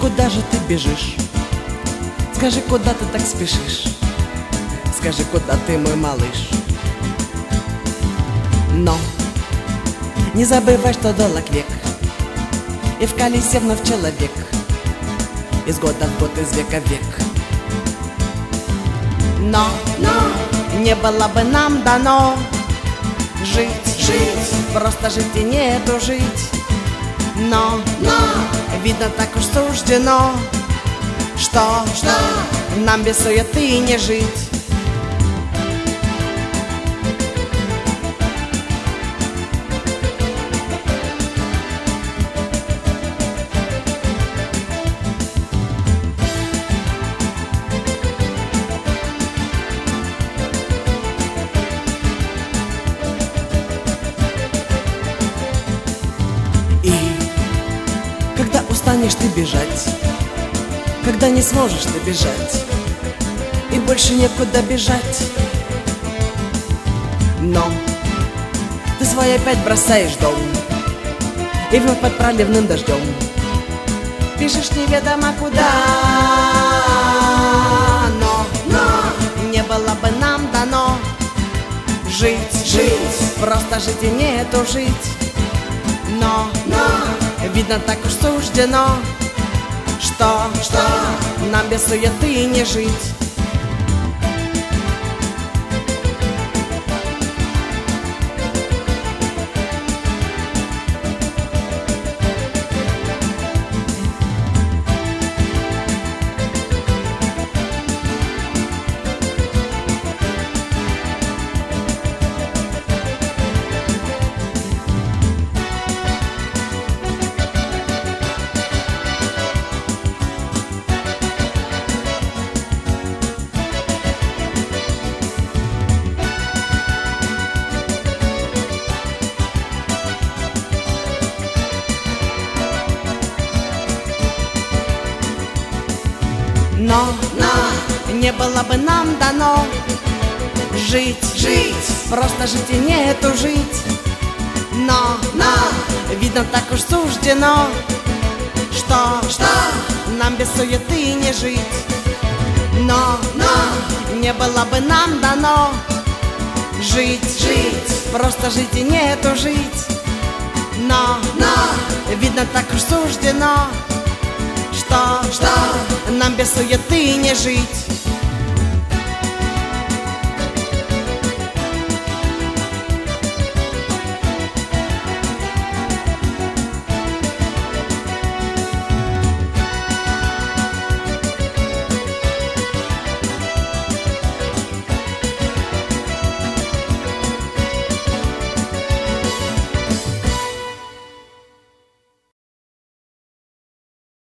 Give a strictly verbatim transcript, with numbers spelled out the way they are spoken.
куда же ты бежишь? Скажи, куда ты так спешишь? Скажи, куда ты, мой малыш? Но не забывай, что долг век, и в колесе вновь человек, из года в год, из века в век. Но, но не было бы нам дано жить, жить, просто жить и нету жить. Но, но видно, так уж суждено, что, что нам без суеты не жить. И когда устанешь ты бежать, когда не сможешь ты бежать, и больше некуда бежать, но ты свой опять бросаешь дом, и вновь под проливным дождем бежишь неведомо куда. Но, но не было бы нам дано жить, жить, просто жить и нету жить. Но, но видно, так уж суждено, что, что нам без суеты не жить. Но, но не было бы нам дано жить, жить, просто жить и нету жить. Но, но видно, так уж суждено, что, что нам без суеты не жить. Но, но не было бы нам дано жить, жить, просто жить и нету жить. Но, но видно, так уж суждено, что, что нам без суеты не жить.